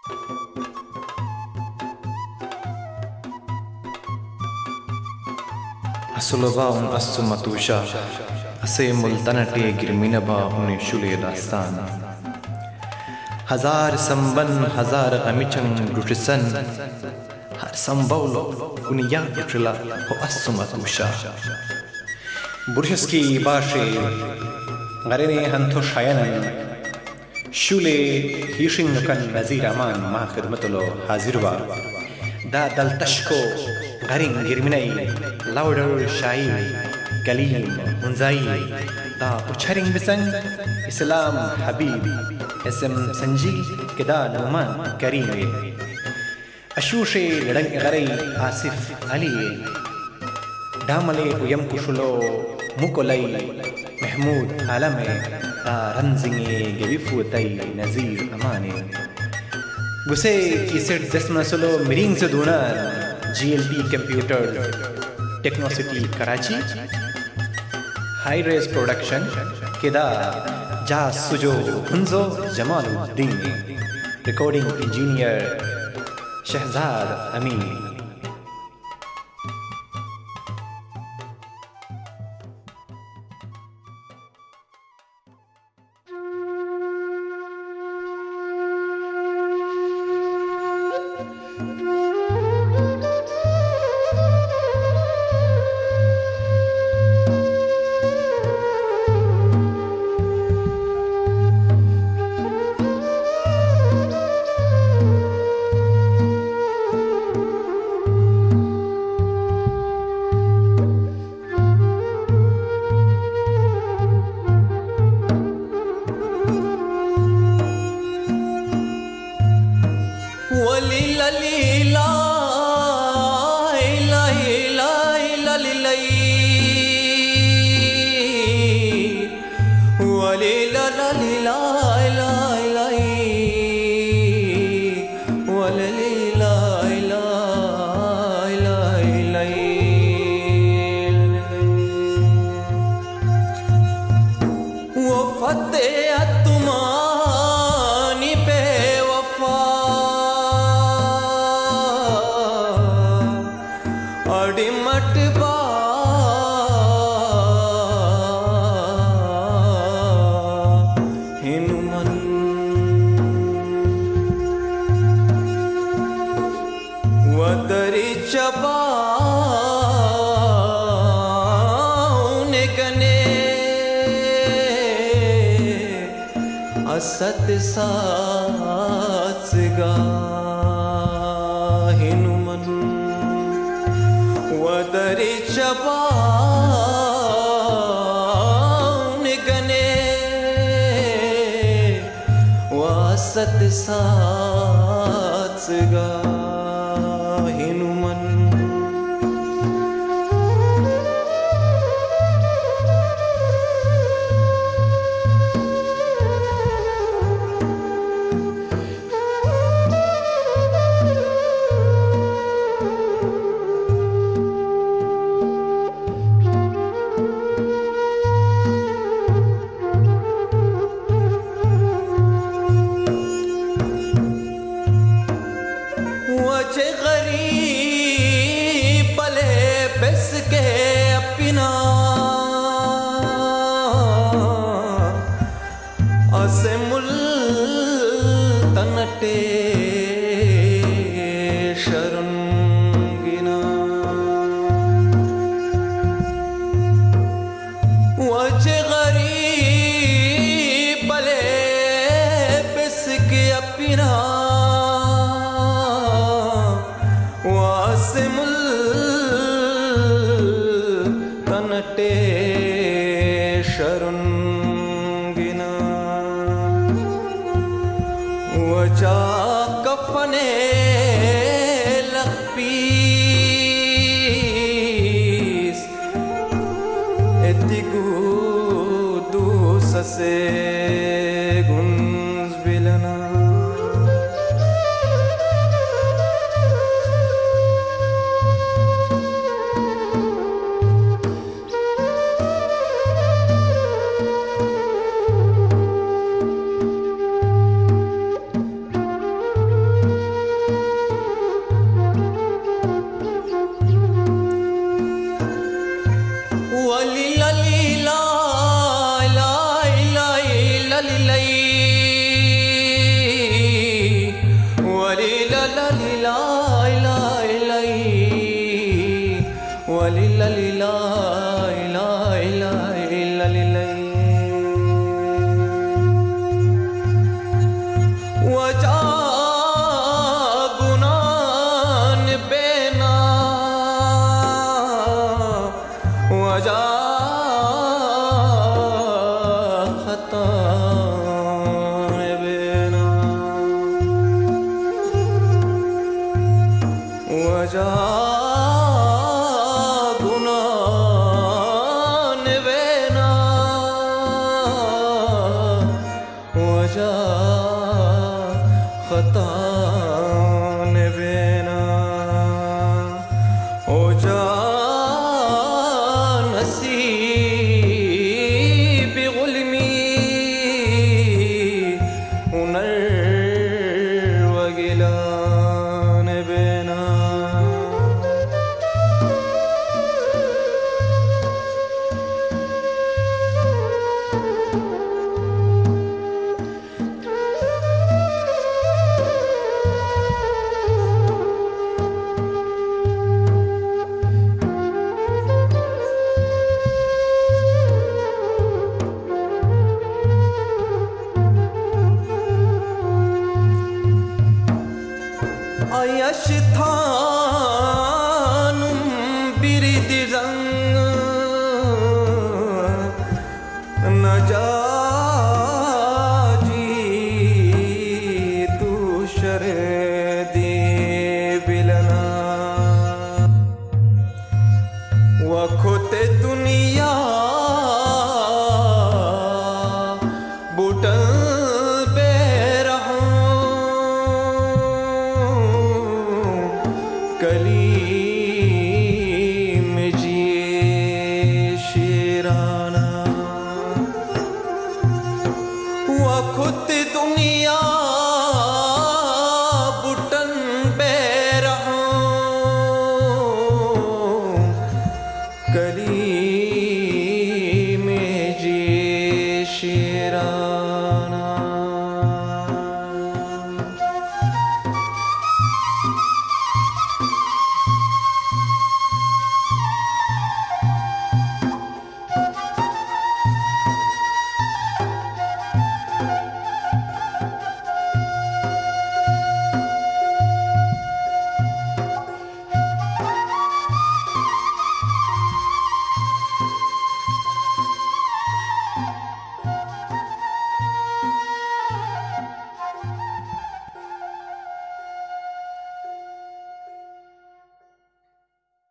Asulubaun assumatusha ase multanate girminaba une shule dastan हजार संबन हजार गमिचंग रुटसन हर संबौलो उनिया रुटला हो असुमतुशा बुरशस्की बाशे गरेने हंथो शायनन शूले हिशिंगकन नजीर अमान मा खिदमतलो हाजिरवा दा दलतशको गरिंग गिरमिनई लाउडर शाई कलीम मुंजाई दा उछरिंग बिसंग इस्लाम हबीब اسم سنجي كدا نومان كريم أشوشي لدنك غري آسف علي داملي ويم كشلو مكولي محمود عالمي رنزيني جبيفو تاي نزير أماني गुसे कीसेट दसना सोलो मिरिंग से दोना GLP computer Technocity Karachi high res production केदा जा सुजो हुंजो जमालुद्दीन रिकॉर्डिंग इंजीनियर शहजाद अमीन सत सात्सगा हिनुमन वदरि चबान गने वासत सात्सगा हिनुमन فتان بنا हो जा नसीब गुलमी हुनर वगिलान बेना Yaştanım biridir